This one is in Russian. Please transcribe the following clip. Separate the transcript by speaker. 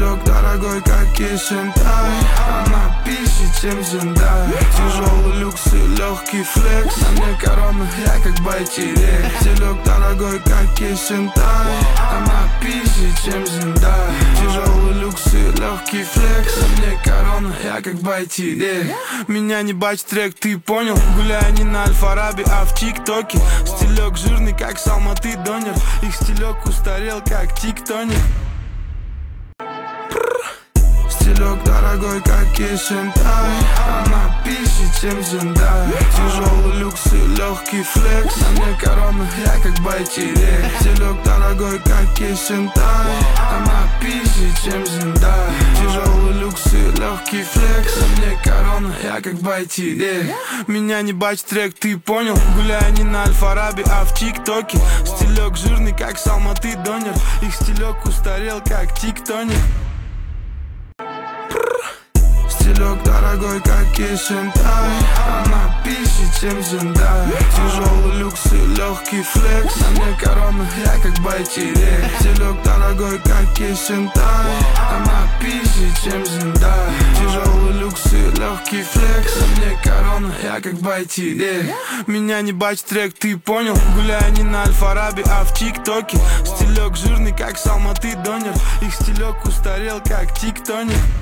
Speaker 1: Стилек дорогой, как Кисентай. Она пище, чем Зендай. Тяжелый люкс и легкий флекс. На мне корона, я как байтерек. Стилек дорогой, как Кисентай. Она пище, чем Зендай. Тяжелый люкс и легкий флекс. На мне корона, я как байтерек. Меня не бачит трек, ты понял? Гуляю не на Альфараби, а в ТикТоке. Стилек жирный, как Салматы Донер. Их стилек устарел, как Тиктоник. Стилек дорогой, как Кисентай. Она пище, чем Зендай. Тяжелый люкс и легкий флекс. На мне корона, я как байтерек. Стилек дорогой, как Кисентай. Она пище, чем Зендай. Тяжелый люкс и легкий флекс. На мне корона, я как байтерек. Меня не бачит трек, ты понял? Гуляю не на Альфараби, а в ТикТоке. Стилек жирный, как Салматы Донер. Их стилек устарел, как Тиктоник. Стилек дорогой, как Кисентай. Она пище, чем Зендай. Тяжелый люкс и легкий флекс. На мне корона, я как байтерек. Стилек дорогой, как Кисентай. Она пище, чем Зендай. Тяжелый люкс и легкий флекс. На мне корона, я как байтерек. Меня не бачит трек, ты понял? Гуляю не на Альфараби, а в ТикТоке. Стилек жирный, как Салматы Донер. Их стилек устарел, как Тиктоник.